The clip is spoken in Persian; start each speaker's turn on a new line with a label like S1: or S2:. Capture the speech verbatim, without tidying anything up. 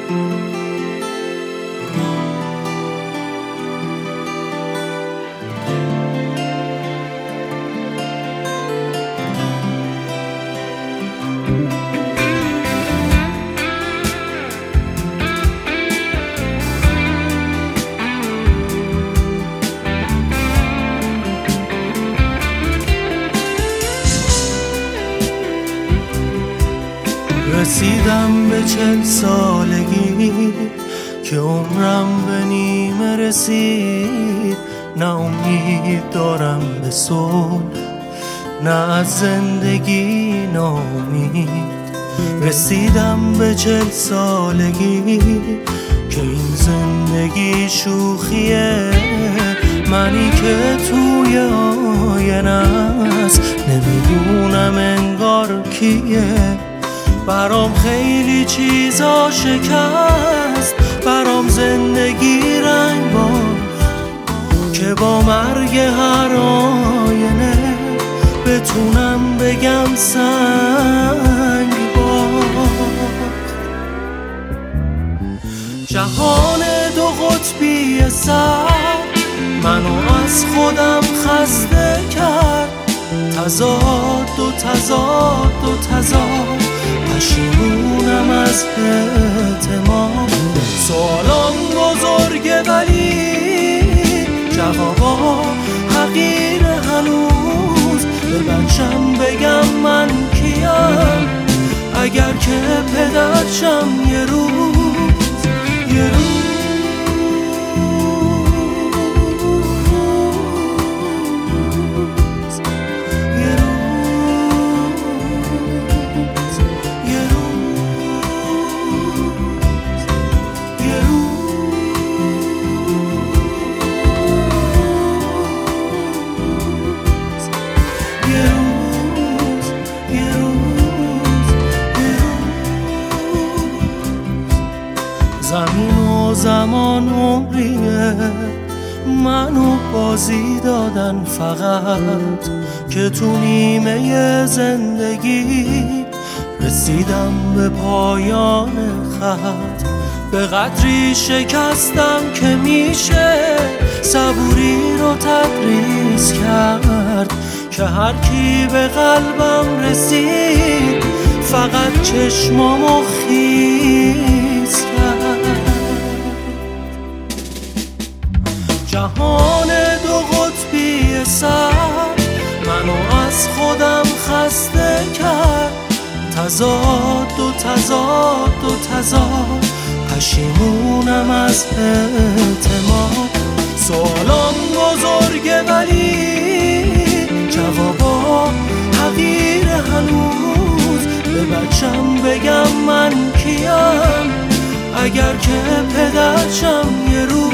S1: رسیدم به چل سالگی که عمرم به نیمه رسید. نه امید دارم به صلح، نه از زندگی ناامید. رسیدم به چل سالگی که این زندگی شوخیه. منی که توی آینه است نمیدونم انگار کیه. برام خیلی چیزا شکست، برام زندگی رنگ باخت که با مرگ هر آینه بتونم بگم سنگ باخت. جهان دو قطبی سر منو از خودم خسته کرد. تضاد و تضاد و تضاد، پشیمونم از اعتماد. سوالام بزرگه ولی جوابا حقیر. هنوز به بچم بگم من کیم اگر که پدرشم یه روز یه روز زمین و زمان عمریه منو بازی دادن فقط که تو نیمه زندگی رسیدم به پایان خط. به قدری شکستم که میشه صبوری رو تدریس کرد که هر کی به قلبم رسید فقط چشمامو خیس کرد. جهان دو قطبی سر منو از خودم خسته کرد. تضاد و تضاد و تضاد، پشیمونم از اعتماد. سوالام بزرگه ولی جوابا حقیر. هنوز به بچم بگم من کیم اگر که پدرشم یه روز